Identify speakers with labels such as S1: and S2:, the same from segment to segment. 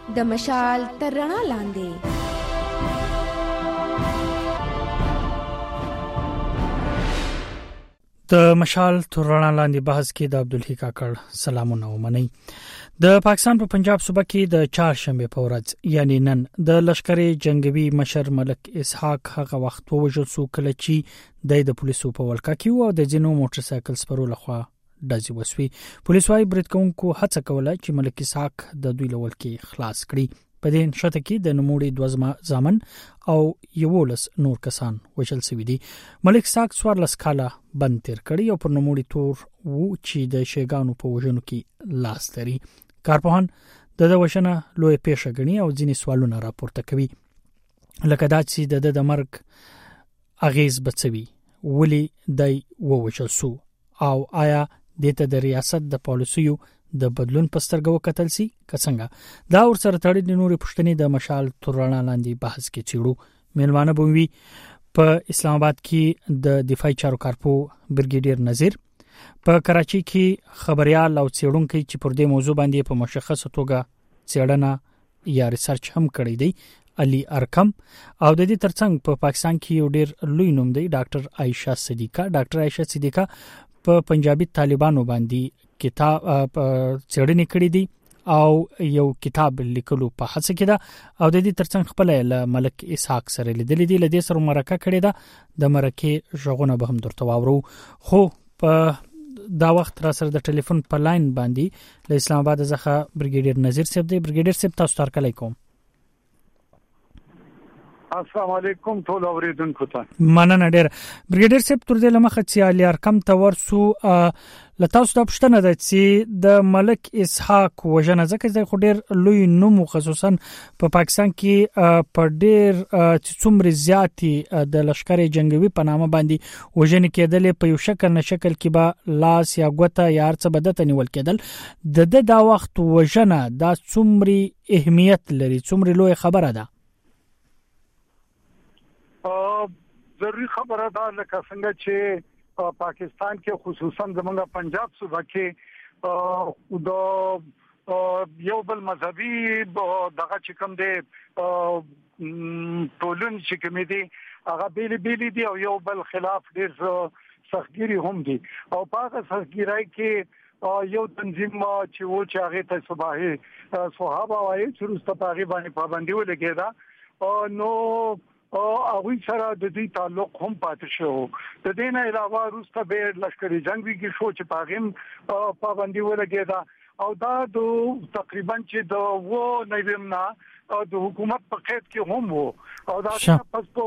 S1: د مشال تر رڼا لاندې.
S2: د مشال تر رڼا لاندې بحث کې د عبدالحی کاکړ سلامونه ومنئ. د پاکستان په پنجاب صوبه کې د چهارشنبه په ورځ یعنی نن د لشکري جنگوي مشر ملک اسحاق هغه وخت ووژل شو کله چې د پولیسو په ولکه کې او د جنو موټر سایکل سپرو لخوا ډزې وسوي. پولیس وايي برید کوونکو هڅه کوله چې ملک اسحاق د دوی لول کې خلاص کړي. په دې شته کې د نموړي 2 ځامن او 11 نور کسان وژل شوي دي. ملک اسحاق 14 کاله بند تیر کړی او پر نموړي تور وو چې د شیګانو په وژنو کې لاس لري. کارپوهان د وژنه لوی پیښه غني او ځینې سوالونه راپورته کوي لکه دا چې د مرګ اغیز بچوي ولی دای ووژل شو او آیا دته د ریاست د پالیسیو د بدلون پسترګو کتل سي کڅنګه دا ور سره تړلې نورې پښتنې د مشال تورانه لاندې بحث کې چیړو. میلمانه بوموي په اسلام آباد کې د دفاعي چارو کارپو برګیډیر نذیر، په کراچي کې خبريال او څېړونکو چې پر دې موضوع باندې په مشخصه توګه څېړنه یا ریسرچ هم کړی دی علي ارکم، او د دې ترڅنګ په پاکستان کې یو ډېر لوی نوم دی ډاکټر عائشه صدیقه. ډاکټر عائشه صدیقه په پنجابي طالبانو باندې کتاب څېړنې کړې دي او یو کتاب لیکلو په هڅه کې ده او د دې ترڅنګ خپل له ملک اسحاق سره لیدلې دي. لدې سره مرکه کړې ده د مرکه ژغونه به هم درته واورو. خو په دا وخت را سره د ټلیفون په لاین باندې له اسلام آباد څخه برګیډیر نذیر صاحب دی. برګیډیر صاحب تاسو ته علیکم.
S3: السلام علیکم ټول اوریدونکو ته
S2: مننه ډیر. برګیډیر صاحب تر دې لمخه چې علي ارکم ته ورسو لتاوس د پښتنه د چې د ملک اسحاق وژنه ځکه چې خډیر لوی نوم خصوصا په پاکستان کې په ډیر څومره زیاتی د لشکري جنگوي په نامه باندې وژنه کېدل په یو شکل نه شکل کې به لاس یا ګوته یا ارڅ بدته نیول کېدل. د دا وخت وژنه دا څومره اهمیت لري، څومره لوی خبره ده؟
S3: ضروري خبره ده لکه څنګه چې پاکستان کې خصوصا زمونږ پنجاب صوبه کې د یو بل مذهبي دغه چې کوم دی ټولن چې کوم دی هغه بیل دي او یو بل خلاف ډیر سختګيري هم دي او په هغه سختګيري کې یو تنظیم چې و چې هغه ته صحابه وايي چې رسته پاغي باندې پابندي ولګیدا نو هغه سره د دې تعلق هم پاتې شو. د دې نه علاوه روسته به لشکري جنگي کې شو چې پاغم پابندي ولګیدا او دا د تقریبا چې د و نویمنا د حکومت په قید کې هم وو او دا پس په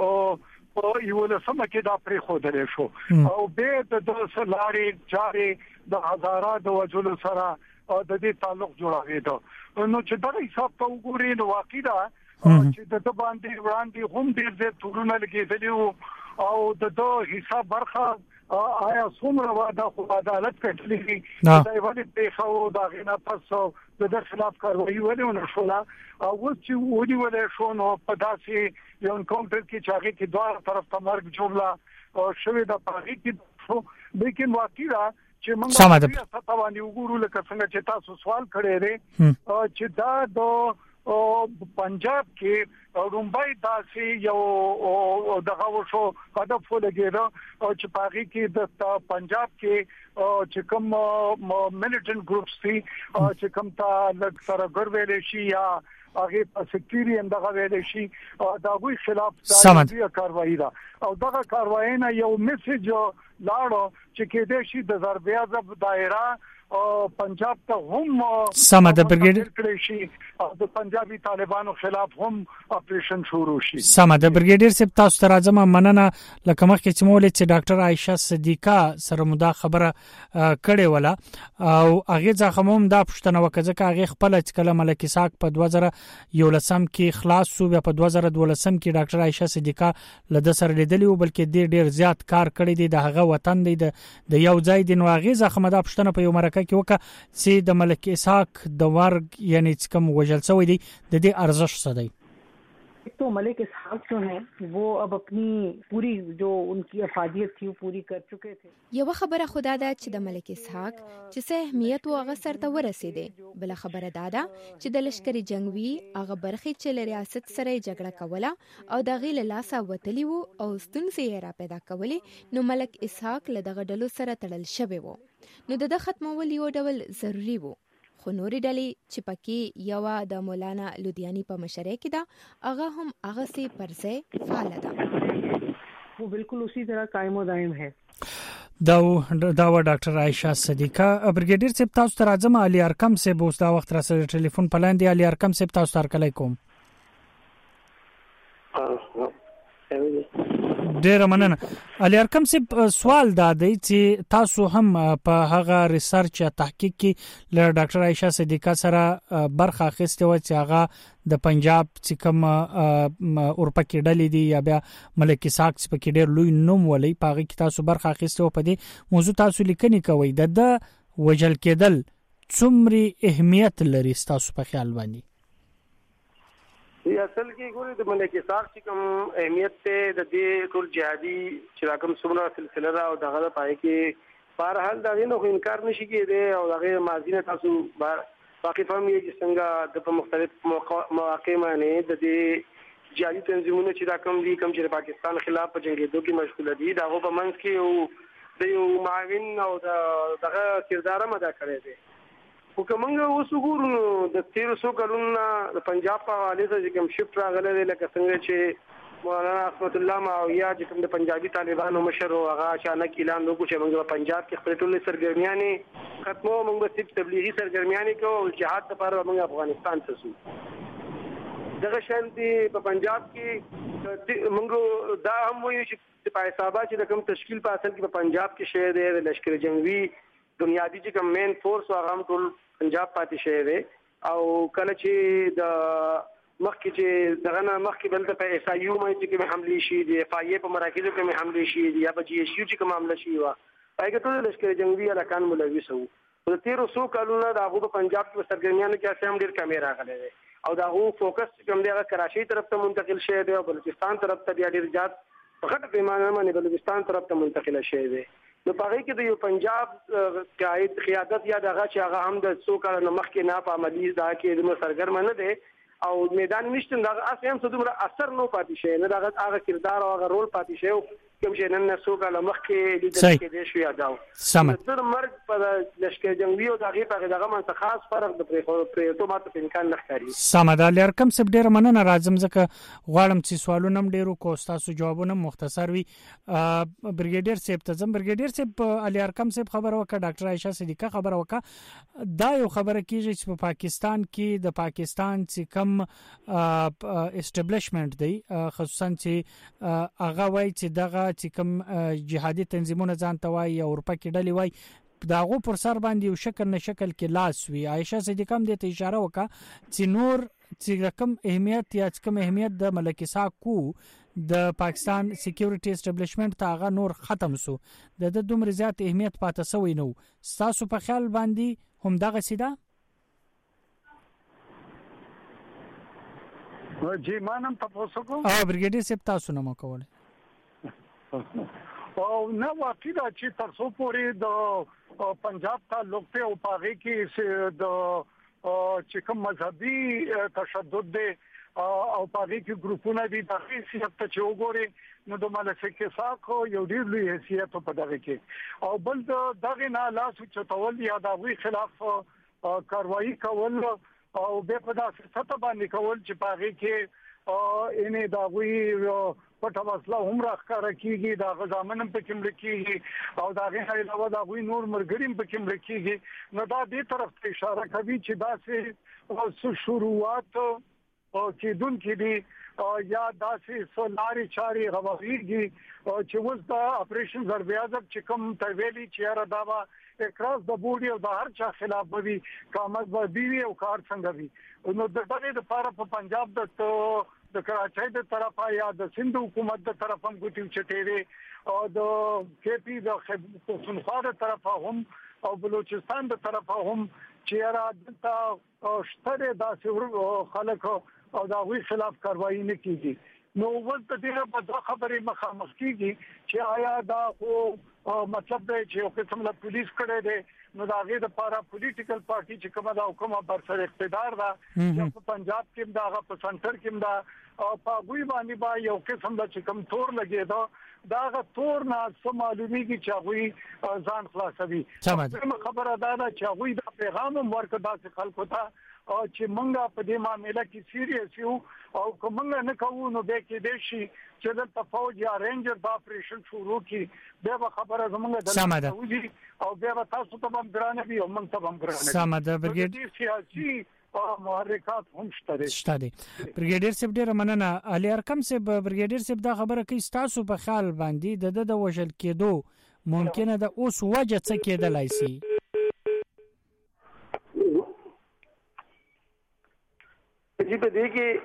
S3: یو له سم کې دا پرې خو درې شو او به د سلاري جاري د هزاره د وجل سره د دې تعلق جوړاوي دا نو چې دا حساب ته وګورئ نو واقعي دا چې د باندې وړاندې هم ډېر زیات تورونه لګېدلي او د حساب برخه آیا څومره واده خو عدالت کټلې دا ولې پیښه او دا غنا پس د خلاف کاروایی ولې نشوله او چې ولې شو نو په داسې یو انکاونټر کې چې هغه کې دوه طرف ته مرګ جوړلا او شوې د پاغي کې لیکن واقعي چې موږ په باندې وګورو لکه څنګه چې تاسو سوال کړی دی چې دا د پنجاب کې رومبای داسې یو دغه وشو هدف ولګیدا چې پاغي کې د پنجاب کې چې کوم ملیټنټ ګروپس دي چې کوم تا لږ سره ګرځول شي یا هغه په سکیورټي اندغه ویل شي دا غوي خلاف د کاروایی دا او دغه کاروایی نه یو میسج لاړو چې کې د شي د ضربیازه دایره پنجاب ته هم
S2: سم د برګیډیر
S3: شي او د پنجابي طالبانو خلاف هم اپریشن شروع شي.
S2: سم د برګیډیر صاحب تاسو ته راځم مننه لکه مخکې چې مولې چې ډاکټر عائشه صدیقه سره مدا خبره کړې ولا او هغه ځکه هم دا پښتنه وکړه چې هغه خپل چې کله ملک اسحاق په 2011 کې خلاص شو بیا په 2012 کې ډاکټر عائشه صدیقه لده سره لیدلی او بلکې ډیر زیات کار کړی دی د هغه وطن دی د یو ځای دی نو هغه ځکه مدا پښتنه په یو مرکه کې وکړه چې د ملک اسحاق د ورګ یعنی کوم وجل سوی دی د دې ارزښت څه دی؟
S4: तो मलिक इसहाक जो हैं वो अब अपनी पूरी जो उनकी अफादियत थी वो पूरी कर चुके थे.
S1: یو خبره خدا ده چې د ملک اسحاق چې څه اهمیت و هغه سرته ورسېده. بل خبره ده چې د لشکري جنگوي هغه برخې چې له ریاست سره جګړه کوله او د غیل لاسه وتلی وو او ستونزې را پیدا کولې نو ملک اسحاق له دغه ډلو سره تړل شوی وو. نو د ختمول یو ډول ضروری وو. خو نورې ډلې چې پکې یو د مولانا لودیانی په مشرۍ کې ده هغه هم هغه سي پرځای فعال ده.
S4: वो बिल्कुल उसी तरह कायम व दायम है.
S2: دا ډاکټر عائشہ صدیقہ برګیډیر صاحب تاسو ته راځم. علي ارقم صاحب اوس دا وخت را سره ټلیفون پلاندې. علي ارقم صاحب تاسو ته علیکم. ډیر مننه. علي ارقم صاحب سوال دا دی چې تاسو هم په هغه ریسرچ یا تحقیق کې له ډاکټر عائشہ صدیقہ سره برخه اخیسته و چې هغه د پنجاب چې کوم اورپا کې ډلې دي یا بیا ملک اسحاق چې په کې ډیر لوی نوم ولې پاغه کې تاسو برخه اخیسته و. په دې موضوع تاسو لیکنې کوي د وجل کېدل څومره اهمیت لري تاسو په خیال باندې؟
S5: اصل کې ګوري د ملک اسحاق چې کوم اهمیت ته د دې ټول جهادي چې راکم څومره سلسله را او دغه پای کې بهرحال دا نه خو انکار نشي کېدی او دغه ماضی نه تاسو واقف هم یې چې څنګه د مختلف مواقع باندې د دې جهادي تنظیمونو چې راکم دي کوم چې پاکستان خلاف په جنگیدو کې مشغول دي دا په منځ کې یو معاون او دغه کردار هم ادا کړی دی. خو کومه اوس وګورو د 1300 کلونو د پنجاب په حواله سره کوم شفت راغلی دی لکه څنګه چې مولانا رحمت الله ماویہ چې کوم د پنجابي طالبانو مشر او هغه اچانک اعلان وکړ چې موږ په پنجاب کې خپل ټول سرګرمیانې ختمو، موږ صرف تبلیغي سرګرمیانې کوو او جهاد لپاره موږ افغانستان ته ځو. دغه شان دي په پنجاب کې موږ دا هم وایو چې په حسابه چې د کوم تشکیل په اصل کې په پنجاب کې شوی دی د لشکر جنگوي بنیادی چې کوم مین فورس هغه هم ټول پنجاب پاتې شوی دی او کله چې د مخکې چې دغه نه مخکې بل په اس ای یو باندې کوم حمله شي دی اف ای په مراکزو کې حمله شي دی یا په جی اس یو چې کوم حمله شي وا هغه ټول لشکر جنگي الکان ملوث وو. د 1300 کلونو د هغه پنجاب کې سرګرمیانو کې اسیم ډیر کیمرا غلې دی او دا هغه فوکس کوم دی هغه کراچۍ طرف ته منتقل شوی دی او بلوچستان طرف ته بیا ډیر زیات په غټ پیمانه باندې بلوچستان طرف ته منتقل شوی دی. نو په هغه کې د یو پنجاب قیادت یا دغه چې هغه هم د 100 کال مخکې نه په عملی دا کې د سرګرم نه دی او میدان نشته دا اسیم څه دومره اثر نو پاتې شي نه دا هغه کردار او هغه رول پاتې شي کوم چې نن 100 کال مخکې لیدل کې شو یاداو. د مرګ په لشکر جنگي او دغه منځ خاص فرق د پرېتو ماته په امکان نه ښکاري.
S2: سمه ده. لرکم سب ډیر مننه. راځم ځکه غواړم چې سوالونه هم ډیرو کو تاسو جوابونه مختصر وي. برګیډیر صاحب ته ځم. برګیډیر صاحب علي ارقم صاحب خبر وکړه، ډاکټر عائشہ صدیقہ خبر وکړه. دا یو خبره کیږي چې په پاکستان کې د پاکستان چې کم اسټابلیشمنت دی خصوصا چې هغه وایي چې دغه چې کوم جهادي تنظیمونه ځان ته وایي او اورپا کې ډلې وایي داغو پر سر باندې یو شکل نه شکل کې لاس وي. عائشہ صدیقہ هم د اشاره وکړه چې نور چې کوم اهمیت یا کوم اهمیت د ملک اسحاق کو د پاکستان سکیورټي اسټابلیشمنت ته هغه نور ختم سو د دومره زیات اهمیت پاتې سوی نو. تاسو په خیال باندې هم دغه سیده
S3: جی مانم تاسو کو
S2: برګیډیر صاحب تاسو نه مکول
S3: او نه واقعي دا چې تاسو پورې د پنجاب تعلق ته او پاغي کې د چې کوم مذهبي تشدد دی او پاغي کې ګروپونه دي د حیثیت ته چې وګوري نو د ملک اسحاق یو ډیر لوی حیثیت په دغه کې او بل دغه نه لاس چتول یا د وی خلاف کاروایی کول او به په داسې سطح باندې کول چې پاغي کې انې دا وی پټه وسله هم راخاره کیږي دا غزامن په کوم لکېږي او دا غي علاوه دا وی نور مرګریم په کوم لکېږي نو دا دې طرف ته اشاره کوي چې دا سه شروعات او چې دن کې دي یا داسې سولاري چاري غوړيږي چې وس دا اپریشن ضرب اعظم چې کوم تویلي چې را دا اکراس د بوډي او د هر چا خلاف بوي کامت بوي او کار څنګه وي نو د دغه لپاره په پنجاب د کراچۍ د طرفه یا د سند حکومت د طرفه هم ګوتیو چټېره او د کے پی د پښتونخوا د طرفه هم او بلوچستان د طرفه هم چې را دلته شتره داسې خلک او دا وی خلاف کاروایی نه کیږي نو ولته دغه په خبرې مخامخ کیږي چې آیا دا خو مطلب دی چې یو قسم له پولیس کړي دي نو دا غي د پارا پولیټیکل پارټي چې کومه دا حکومت پر سر اقتدار دا په پنجاب کې دا په سنټر کې دا او په غوي باندې با یو قسم د چې کم تور لګي دا غا تور نه سم معلومیږي چې غوي ځان خلاصوي خبره دا چې غوي د پیغام ورکړه داسې خلکو ته او چې مونږه په دې معاملې کې سیریس یو او کومه نه کوو نو به کې د شي چې د فوج یا رینجر د اپریشن شروع کی به خبره زمونږ د او به تاسو ته هم ګرانه وي او موږ ته هم ګرانه
S2: سمه برګیډ
S3: سیاسي محرکات هم
S2: شته دي برګیډر صاحب ډیر مننه علي ارقم صاحب برګیډر صاحب دا خبره کوي تاسو په خیال باندې د وژل کېدو ممکنه ده اوس وجه څه کېدلای شي
S5: چې په دې کې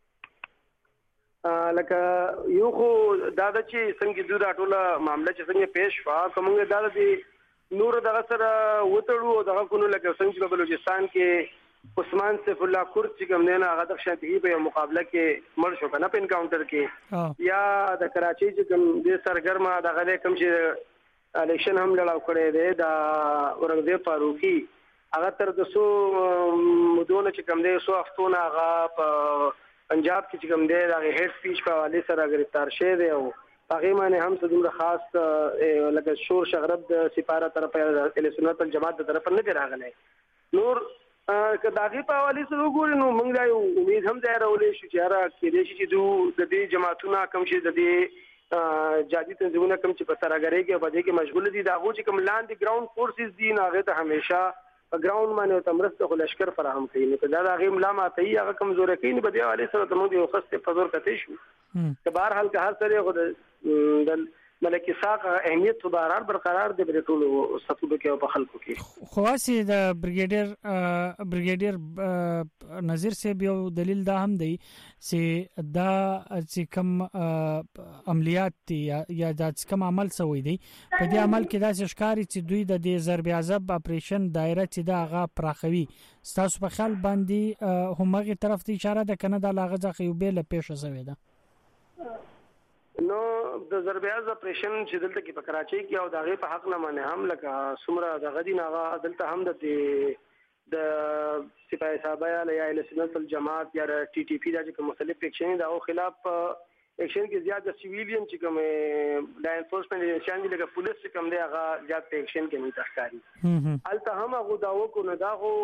S5: لکه یو خو دا د چې څنګه دوی راټوله معاملې چې څنګه پیش وا کومه دا د نور دغه سره وټړو دغه کونو لکه څنګه په بلوچستان کې عثمان سیف الله کورد چې کوم نه هغه د شانتي په مقابله کې مړ شو کنه په انکاونټر کې یا د کراچي چې کوم د سرګرما دغه کوم چې الیکشن هم لړاو کړی دی دا اورنګزیب فاروقي هغه تر د سو مدونه چې کوم دی سو هفتونه هغه په پنجاب کې چې کوم دی دا هډ سپیچ په حواله سره گرفتار شه دی او هغه باندې هم څومره خاص لکه شور شغرب د سپاره طرف اهل سنت الجماعت د طرف نه راغلی نور که داغي په حواله سره وګورئ نو موږ یو امید هم ځای راولې شو چې را کې دې چې د دې جماعتونو کم شي د دې جادي تنظیمونه کم چې په سرګرۍ کې په دې کې مشغول دي دا غو چې کوم لاندې ګراوند فورسز دي هغه ته همیشه په ګراوند باندې تمرسته خو لشکر فراهم کوي نو دا هغه ملامت ای هغه کمزور کوي په دې حواله سره ته موږ یو خسته فزور کته شو که بهر حال که هر سره خو د ملکی ساق اهمیت برقرار برقرار د ټولو صفوب کې او په خلکو کې
S2: خاصي د بریګیډر نظیر صاحب یو دلیل دا هم دی چې دا چې کوم عملیات دي یا دا چې کوم عمل سوی دی په دې عمل کې دا ښکاری چې دوی د دې ضرب عذاب اپریشن دایره چې دا غا پراخوي تاسو په خیال باندې همغه طرف ته اشاره ده کنه دا لاغه ځخ یو بیل پېښه شوی ده
S5: نو د ضربیاز اپریشن چې دلته کې په کراچۍ کې او دغه په حق نه باندې هم لکه سمره د غدي ناغه دلته هم د سپاه صحابه یا سنت الجماعت یا ټي ټي پی دا چې مختلف اکشن دا او خلاف اکشن کې زیات د سیویلین چې کوم د انفورسمنت ایجنسی دي لکه پولیس چې کوم دی هغه زیات اکشن کې نه تخکاری الته هم هغه داو کو نه دا خو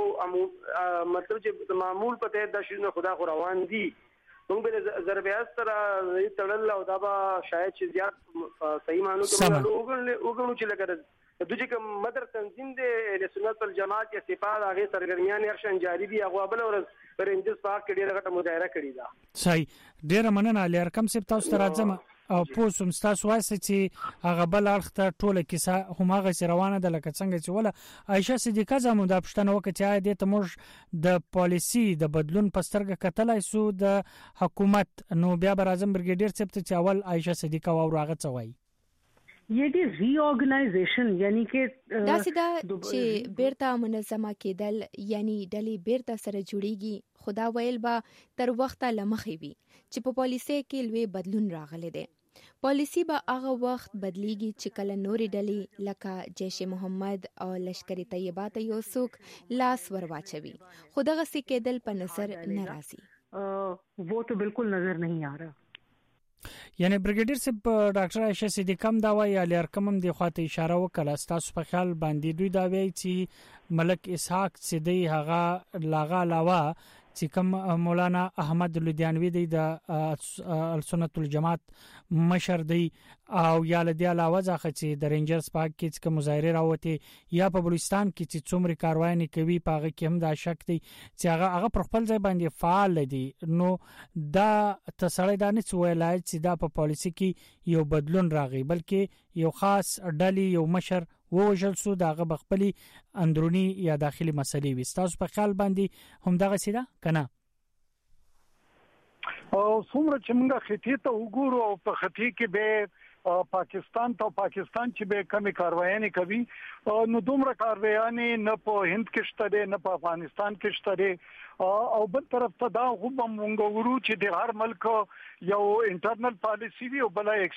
S5: مطلب چې معمول پته د شنو خدا خو روان دي موږ به ضربیات سره تړل او دا به شاید چې زیات صحیح مانو کوم وګڼو چې لګره د دې کوم مدر تنظیم د سنت الجماعت یا سپاه هغه سرګرمیان ارشن جاری دي هغه بل ورځ پرنجس پاک کې ډیره غټه مظاهره کړې ده
S2: صحیح ډیره مننه علي ارقم صاحب تاسو ته راځم او پوسوم تاسو واسه چې هغه بل اړخ ته ټوله کیسه همغه روانه ده لکه څنګه چې ولا عائشه صدیقه زموږ د پښتنو وکړه چې د موږ د پالیسی د بدلون پسترګه کتلای سو د حکومت نو بیا بر اعظم برګیډیر صاحب ته اول عائشه صدیقه او راغه څوي
S4: یہ دی ری آرګنایزیشن یعنی کې
S1: دا سیده چې بیرته منظمه کېدل یعنی ډلې بیرته سره جوړیږي خدا ویل با تر وخته لمخې وي چې په پالیسي کې لوی بدلون راغلی دی پالیسی به هغه وخت بدلیږي چې کله نورې ډلې لکه جیش محمد او لشکر طیبه ته یو څوک لاس ورواچوي خو دغه څه کېدل په نظر نه راځي
S4: وہ تو بالکل نظر نہیں آ رہا
S2: یعنی برګیډیر صاحب ډاکټر عائشه صدیقه هم دا وایي علي ارقم هم د خواته اشاره وکړه تاسو په خیال باندې دوی دا وایي چې ملک اسحاق صدی هغه لاغه علاوه چې کوم مولانا احمد لودیانوی دی د سنت الجماعت مشر دی او یا لدی علاوه ځکه چې د رینجرز پاک کې چې مظاهره راوته یا په بلوچستان کې چې څومره کاروایی کوي پاغه کې هم دا شک دی چې هغه پر خپل ځای باندې فعال دي نو دا تسړی دا نه ویلای چې دا په پالیسی کې یو بدلون راغی بلکې یو خاص ډلې یو مشر ووجل سو داغه بخپلی اندرونی یا داخلي مسلې وي تاسو په خیال باندې هم دغه سیده کنه
S3: او څومره چې موږ خطي ته وګورو او په خطي کې به پاکستان چې به کومه کاروایي کوي نو دومره کاروایي نه په هند کې شته نه په افغانستان کې شته او بل طرف ته دا هم مونږ ورو چې د هر ملک یو انټرنل پالیسی وي او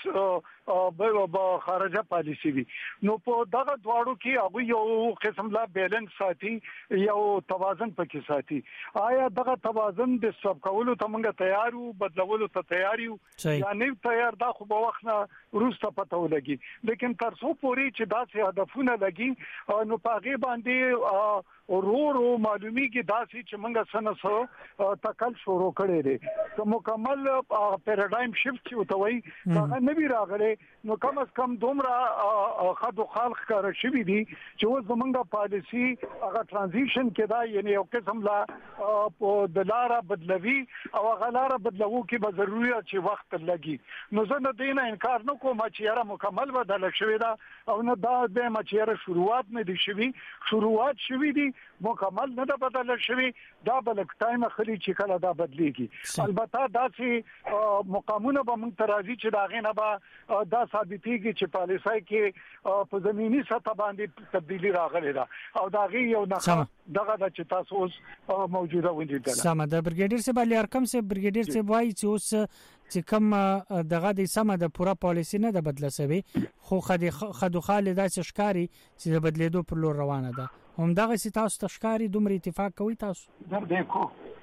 S3: بل خارجه پالیسی وي نو په دغه دواړو کې هغه یو قسم لا بیلنس ساتي یو توازن پکې ساتي آیا دغه توازن د سب کولو ته موږ تیار یو بدلولو ته تیار یو یا نه تیار دا خو په وخت نه روسته پته ولګي لیکن تر څو پوري چې داسې هدفونه لګي نو پاغي باندې ورو معلومیږي داسې چې موږ سنسو تکل شروع کړی دی که مکمل پیراډایم شفت چې وتوي هغه نوی راغلی نو کم از کم دومره خدو خلق کار شوی دی چې و زمونږه پالیسی هغه ترانزیشن کې دا یعنی یو قسم لا په دلاره بدلوي او هغه لاره بدلوو کې به ضروري چې وخت لګي نو زه نه دینه انکار نه کوم چې یاره مکمل بدل شوی دا او نه دا به مچېره شروعات نه دي شروعات شوی دي مکمل نه ده بدل شوی دا بلک ټایم خلی چې کله دا بدلیږي البته دا چې مقامونه به موږ ترازی چې دا غینه به دا ثابتېږي چې پالیسۍ کې په زمینی سطح باندې تبدیلی راغلی ده او دا غي یو نه دغه د چې تاسو اوس موجوده ولیدل
S2: سم د برګیډیر سه بل ارقام سه برګیډیر سه وایي چې اوس چې کوم دغه د سم د پوره پالیسی نه د بدله سوي خو خدو خالد داسې ښکاری چې د بدلیدو پر لور روانه ده هم دغه سي تاسو تشکاری دومره اتفاق کوي تاسو
S3: درته کو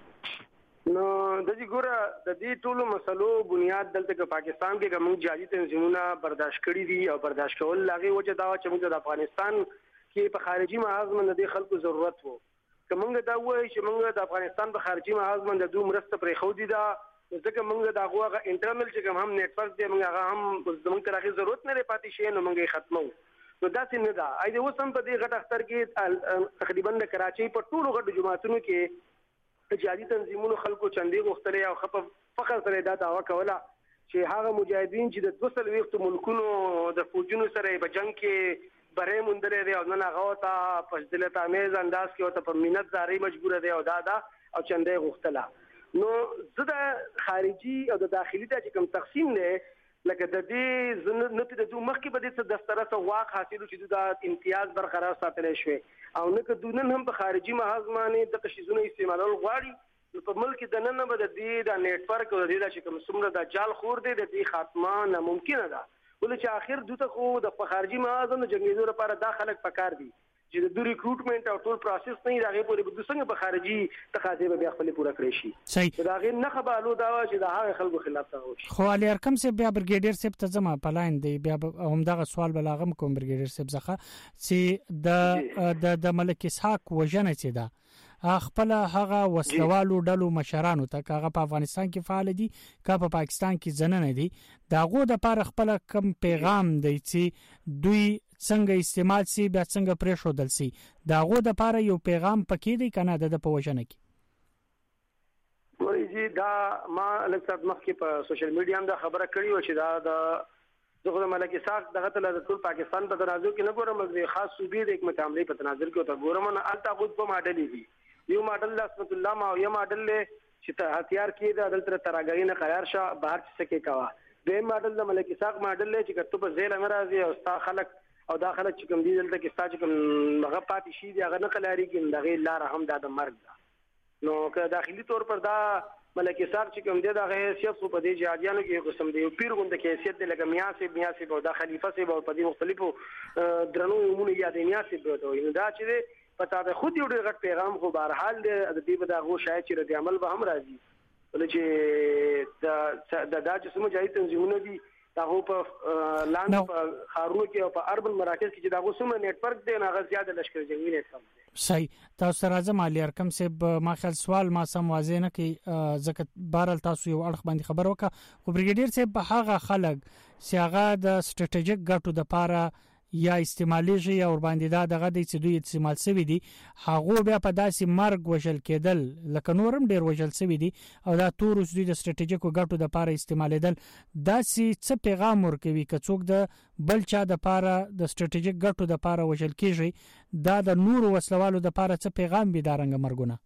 S5: نو د دې ګوره د دې ټولو مسلو بنیاد دلته کې پاکستان کې کوم جعلي تنظیمونه برداشت کړي دي او برداشت کول لاغي وجه دا چې موږ د افغانستان کې په خارجي محاذ باندې د خلکو ضرورت وو کومه دا وایي چې موږ د افغانستان په خارجي محاذ باندې دوه مرسته پرې خو دي دا ځکه موږ دا غوغه انټرنل چې کوم هم نتورک دی موږ هغه هم زموږ ترغه ضرورت نه پاتې شي نو موږ ختمو نو دا څنګه دا اې د وسم په دې غټ اختر کې تقریبا د کراچۍ په ټولو غټ جماعتونو کې جعلي تنظیمونو خلکو چندې غوښتلې او خپ فخر سره دا دعوا کوله چې هغه مجاهدین چې د 200 وخت ملکونو د فوجونو سره په جنگ کې بره مونډلې دی او نه هغه ته په ځلت امیز انداز کې او ته په مينت زاري مجبور دی او دا او چندې غوښتله نو زده خارجي او د داخلي ته کوم تقسیم نه لکه د دې نته د دوه مخکې په دې دفتره سره واقع حاصلو چې د امتیاز برقرار ساتل شي او نه که دونن هم په خارجي محاذ باندې د تشیزونو استعمالول غواړي په ملک د نن به د دې د نتورک او د دې چې کوم څومره د جال خور دی د دې خاتمه ناممکن ده ولې چې اخر دوته خو د خارجي محاذ نه جنگیدو لپاره داخله پکار دي چې د ریکروټمنټ او ټول پروسس نه راغی پورې د څنګه په خارجي تقاضې به خپل پوره کړی شي
S2: صحیح
S5: دا غیر نه خبالو دا چې د هغه خلکو خلاف تا وشي
S2: خو علي ارقم سه بیا برګیډیر سه ته زما پلاین دی بیا هم دغه سوال بلاغم کوم برګیډیر سه ځخه چې د ملک اسحاق وجنه چې دا خپل هغه وسلوالو ډلو مشرانو ته هغه په افغانستان کې فعال دي که په پاکستان کې زننه دي داغو د لپاره خپل کم پیغام دی چې دوی څنګه استعمال سي بیا څنګه پرې شودل سي داغو د لپاره یو پیغام پکې دی کنه د پوجنه کې
S5: ورېږي دا ما لکه مخکې په سوشل میډیا هم دا خبره کړې و چې دا د زغره ملک اسحاق دغه ته د ټول پاکستان په تناظر کې نه ګورم د خاص صوبې د حکومت عملی په تناظر کې ته ګورم نه الته خود په ماډل دي یو ماډل رحمت الله ما یو ماډل چې ته هتیار کې د عدالت تراګری نه قرار شه بهر څه کې کوا د ماډل د ملک اسحاق ماډل چې کته په ځای لمرازي او ستا خلک او داخله چې کوم دي دلته کې ستا چې کوم هغه پاتې شي دی هغه نه قلاري کې دغه لار هم د مرګ ده نو که داخلي تور پر دا ملک اسحاق چې کوم دی دغه حیثیت په دې جهادیانو کې قسم دی پیر غوند کې حیثیت دی لکه میاسي او د خلیفہ سي او په دې مختلفو درنو یمونه یادې میاسي بوته دا چې پتا ده خود یو ډېر غټ پیغام خو بهر حال د دې په دغه شاید چې رد عمل به هم راځي ولې چې د چې سمو جاي تنظیمونه دي داغه په لاند په خارونو کې او په اربن مراکز کې چې داغه سمو نتورک دی نه غزياده لشکره جنگي نتورک
S2: صحیح تاسو راځم علي ارقم سه ما خل سوال ما سم واضح نه کې زکات بارل تاسو یو اړه باندې خبر وکړه او برګیډیر سه په هغه خلک چې هغه د سټریټیجیک ګټو د پاره یا استعماليږي او باندې دا دغه د چې دوی استعمال شوی دي هغه بیا په داسې مرګ وشل کېدل لکه نورم ډیر وشل شوی دي او دا تور اوس دوی د سټریټیجیکو ګټو د پاره استعمالېدل داسې څه پیغام ورکوي که څوک د بل چا د پاره د سټریټیجیک ګټو د پاره وشل کیږي دا د نور وسلوالو د پاره څه پیغام به دارنګ مرګونه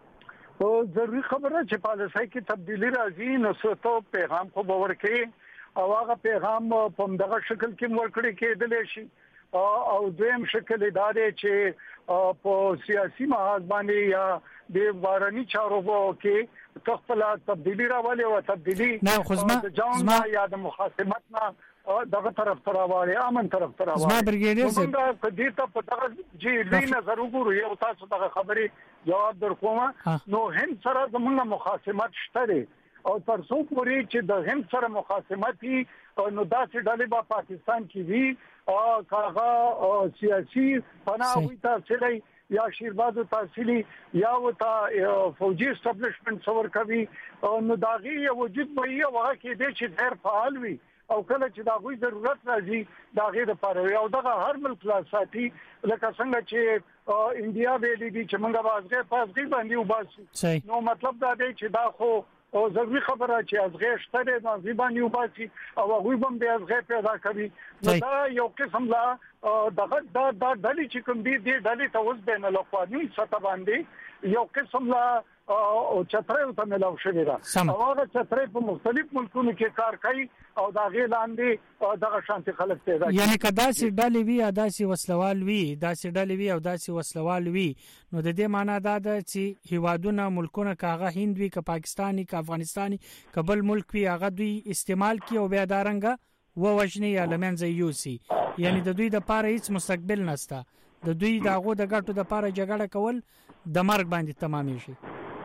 S3: او ضروري خبره چې پالیسۍ کې تبدیلی راځي نو څه ته پیغام خو باور کوي او هغه پیغام په دغه شکل کې ورکړي کېدل شي او دویم شکل دا دی چې په سیاسي محاذ باندې یا د بارني چارو کې خپل تبدیلی راولي او تبدیلی
S2: نه خو زما
S3: یا د مخاصمت نه دغه طرف ته راوړي امن طرف ته راوړي
S2: زما برګیډیر
S3: صاحب دا دې ته په دغه چې لې نظر وګورو یو تاسو دغه خبرې جواب درکوم نو هند سره زموږ مخاصمت شته او تر څو پورې چې د هند سره مخاصمت نو داسې ډلې په پاکستان کې وي او هغه سیاسي پناه وي تاسو یا شیربازو تحصیلی یا وتا فوجي اسټابلیشمنت څور کوي نو داغي وجود وي او هغه کې د چې ډېر فعال وي او کله چې دا غوي ضرورت راځي داغه د پاره او دغه هر ملک لا ساتي لکه څنګه چې انډیا ویلي دي چې موږ بازګه پاسګي باندې وباسي نو مطلب دا دی چې دا خو او ضروري خبره چې ازغه شته د ځبانی وباسي او هغه هم به ازغه پیدا کوي دا یو قسم لا دغه دا ډلې چې کوم دي د ډلې ته اوس بین الاقوامي سطح باندې یو قسم لا او چترې ته ملاو شوی دا او هغه چترې په مختلف ملکونو کې کار کوي او دا غي لاندې دغه شانتي خلک پیدا
S2: یعنی کدا سي ډلې وی ادا سي وسلوال وی دا سي ډلې وی او دا سي وسلوال وی نو د دې معنی دا ده چې هیوادونه ملکونه کاغه هند وی ک پاکستاني ک افغانستاني کبل ملک وی هغه دوی استعمال کی او بیا دارنګه و وجنی یا لمنځ یوسی یعنی د دوی د پاره هیڅ مستقبل نشته د دوی دغه د ګټو د پاره جګړه کول د مرګ باندې تمامې شي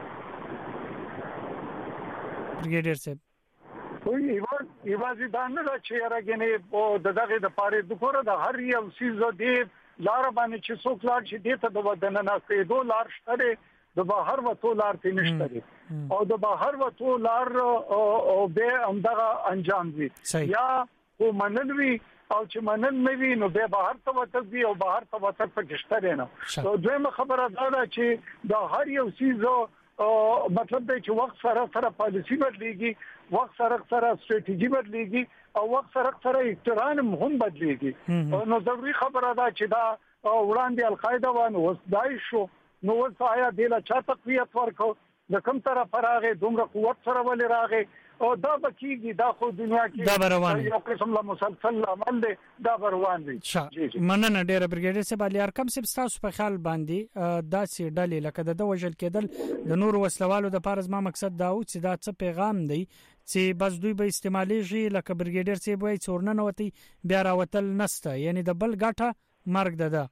S2: برګیډیر صاحب
S3: وی ایوازي دا نه چې راګنې او دغه د پاره د کوره د هر یو سیزو دی لار باندې چې څوک لار چې دته د ودن نه کېدو لار شته د بهر وته لار ته نشته او د بهر وته لار او به همدغه انجام وي یا کو منلوي او چې منل نه وي نو به بهر ته وته وي او بهر ته وته پکشته نه نو دویمه خبره دا ده چې د هر یو سیزو مطلب دی چې وخت سره پالیسی بدلېږي وخت سره ستراتیژي بدلېږي او وخت سره اقتران هم بدلېږي نو ضروري خبره ده چې دا وړاندې القاعده وانه وسدای شو نو وسایا د لا چا تقویت ورکو د کوم طرف راغې دومره قوت سره ولې راغې او دا بکیږي دا خو دنیا کې یو قسم لا مسلسل عمل دی دا روان دی
S2: مننه ډیره برګیډیر صاحب علي ارقم صاحب تاسو په خیال باندې دا سي ډلې لکه د وژل کېدل د نور وسلوالو د پارز ما مقصد دا و چې دا څه پیغام دی چې بس دوی به استعماليږي لکه برګیډیر صاحب وایي څورنه وتی بیا راوتل نسته یعنی د بل ګټه مرګ ده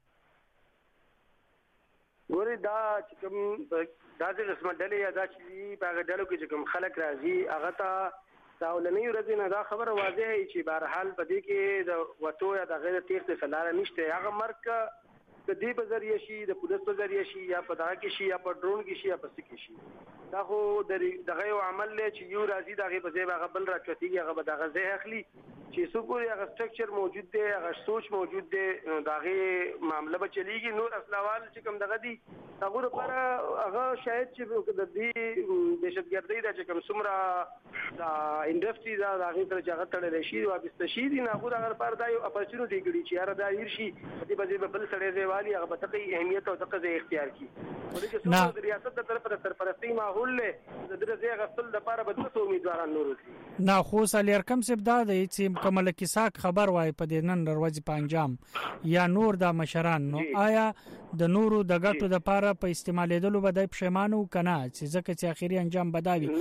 S5: ګوري دا چې کوم دا د رسمه ډلې یا دا چې په ډلو کې چې کوم خلک راځي هغه ته داولنی ورځ نه دا خبره واضح چې بهرحال په دې کې د وټو یا د غیر تیښت سلاره نشته هغه مرګ د دې په ذریعہ شي د پولیس په ذریعہ شي یا په دغه کې شي یا په ډرون کې شي یا په سکه شي دا خو دغه یو عمل له چې یو راځي دغه په ځای هغه بل راچوتيږي هغه به دغه ځای اخلي چې څو پورې هغه سټرکچر موجود دی هغه سوچ موجود دی دغه معاملې به چلیږي نور اصلاوال چې کوم دغه دي هغه لپاره هغه شاید چې د دې دهشتګردۍ د چې کوم څومره دا انډستری دا هغه تر ځای تړل شي او بستشي دي نه هغه لپاره دا یو اپورچونټی ګړي چې هر دا ير شي دې په ځای بل سړی دی والی هغه به تقي اهمیت او تقي اختیار کی ولې چې د ریاست د طرف د سرپرستی ماحول له د دې غسل د لپاره به 200 امیدواران نور دي
S2: نه خو سالیر کم سب دا دی چې کمل کیساک خبر وای په دې نن ورځ په انجام یا نور د مشران نو آیا د نورو د غټو د لپاره په استعمالېدلو به د پښیمانو کنه چې ځکه چې اخیری انجام بداوي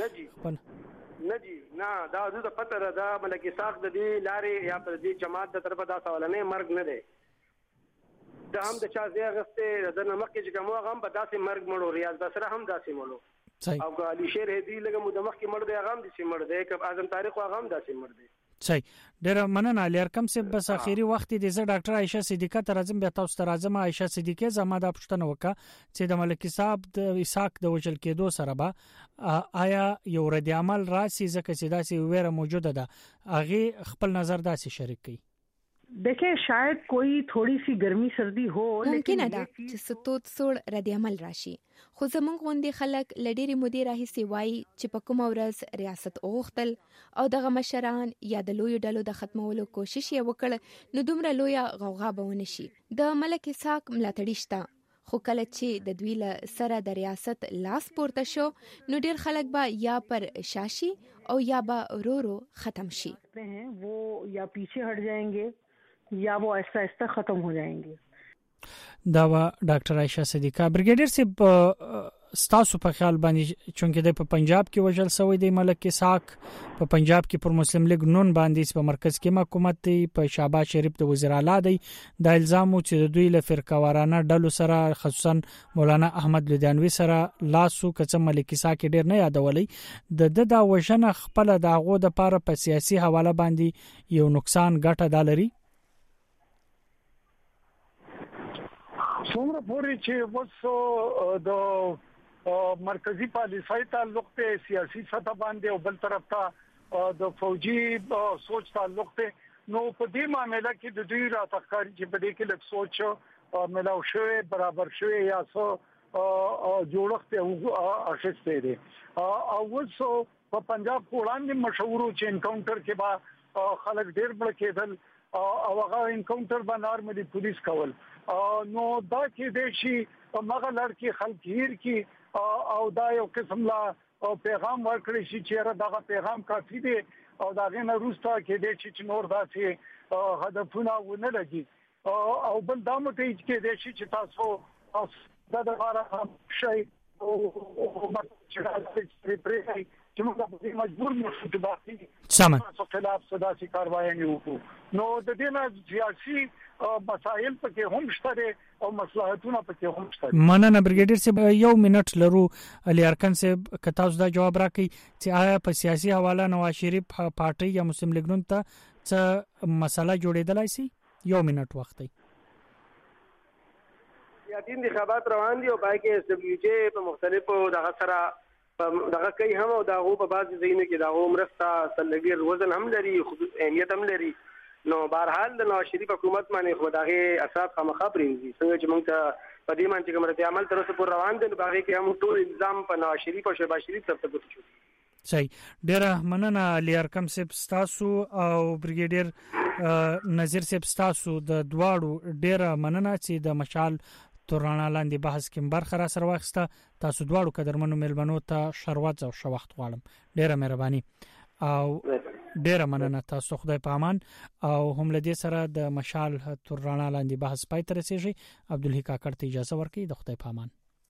S5: نه دا د پتر دا ملکی ساخ د دې لارې یا پر دې جماعت د طرفه دا سوال نه مرګ نه دی دا هم د چا ځای غسته د نمک چې کوم غم په داسې مرګ مړو ریاض بسره هم داسې مړو او علي شیر هدي لګه مدمخ کې مړ دی هغه هم داسې مړ دی کب اعظم تاریخ هغه هم داسې مړ دی
S2: صحیح ډیر مننه علي ارقم صاحب بس اخیری وخت دې زه ډاکټر عائشه صدیقه ترازم بیا تاسو ترازم عائشه صدیقه زما د پښتنه وکا چې د ملکی صاحب د اساق د وجل کېدو سره به آیا یو رد عمل راسي ځکه چې داسې ویره موجوده ده اغه خپل نظر داسې شریک کړي
S4: دیکھیں شاید کوئی تھوڑی سی گرمی سردی ہو
S1: ممکن ده چې ستوت سوړ رد عمل راشي خو زمونږ غوندي خلک لډيري مدیر راهي وایي چې په کوم ورځ ریاست اوختل او دغه مشران یا د لوی ډلو د ختمولو کوشش یې وکړ نو دومره لوی غوغا به ونه شي د ملک اسحاق ملاتړي شته خو کله چې د دوی له سره د ریاست لاس پورته شو نو ډیر خلک به یا پر شاشي او یا به ورو ختم شي.
S4: वो या पीछे हट जाएंगे या वो आहिस्ता आहिस्ता खत्म हो जाएंगे.
S2: دا ډاکټر عائشہ صدیقہ بریګیډیر صاحب ستاسو په خیال باندې چونکه د پنجاب کې وجل سوی دی ملک اسحاق په پنجاب کې پر مسلم لیگ نون باندې په مرکز کې حکومت دی په شهباز شریف د وزیر اعلی دی د الزام چې د دوی له فرقوارانه ډلو سره خصوصا مولانا احمد لودیانوی سره لاسو کڅ ملک اسحاق ډیر نه یادولې د وژنه خپل دغه د پاره په سیاسي حواله باندې یو نقصان ګټه دالري.
S3: څومره پورې چې وڅ د مرکزی پالیسۍ تعلق ته سیاسي سطح باندې او بل طرف ته د فوجي سوچ تعلق ته نو په دې معاملې کې د دوی راتخکاری چې په دې کې لږ سوچ ملاو شوی برابر شوی یا څو جوړښت او اخیسته دي او وڅ په پنجاب کوړاندې مشهور چې انکاونټر کې با خلک ډیر بل کېدل او هغه انکاونټر به نارملي پولیس کول نو دا کې د شي مغه لړکی خلک هیر کی او دا یو قسم لا پیغام ورکړي شي چې دا پیغام کافي دی او دا غنه روستا کې د شي چې نور داسې هدفونه ونه لګي او بل دا مته کې د شي چې تاسو دا د لپاره شي او چې تاسو پرې چې موږ په مجبور نشو چې باقي
S2: سمه
S3: خلاف صدا سي کاروایی وکړو نو د دې نه سیاسي مسائل پکې هم شته او مصلحتونه پکې هم شته.
S2: مننه بریګیډیر صاحب یو منټ لرو علي ارکان صاحب کته تاسو دا جواب راکړئ چې آیا په سیاسي حواله نواز شریف پارټي یا مسلم لیگ نون ته څه مسله جوړېدلای شي یو منټ وخت دی.
S5: سیاسي انتخابات روان دي او پای کې اس دبليو جي په مختلفو دغه سره دغه کوي هم او دغه په بعض ځایونو کې دغه مرسته سلګیر وزن هم لري اهمیت هم لري نو بهرحال د نواز شریف حکومت باندې خو دغه اثرات خامخا پرېږي څنګه چې موږ ته په دې باندې کومه عمل تر اوسه پور روان دي نو هغه کې هم ټول الزام په نواز شریف او شهباز شریف طرف ته پټ شو.
S2: صحیح ډیره مننه علي ارکم صاحب ستاسو او بریګیډیر نذیر صاحب ستاسو د دواړو ډیره مننه چې د مشال تورانه لاندې بحث کې برخه را سره واخسته تاسو دواړو قدرمنو ملمنو ته شروات او شوخت غواړم ډیره مهرباني او ډیره مننه تاسو خدای په امان او هم لدی سره د مشال تورانه لاندې بحث پای ته رسیږي عبدالحی کاکړ ته اجازه ورکړئ د خدای په امان.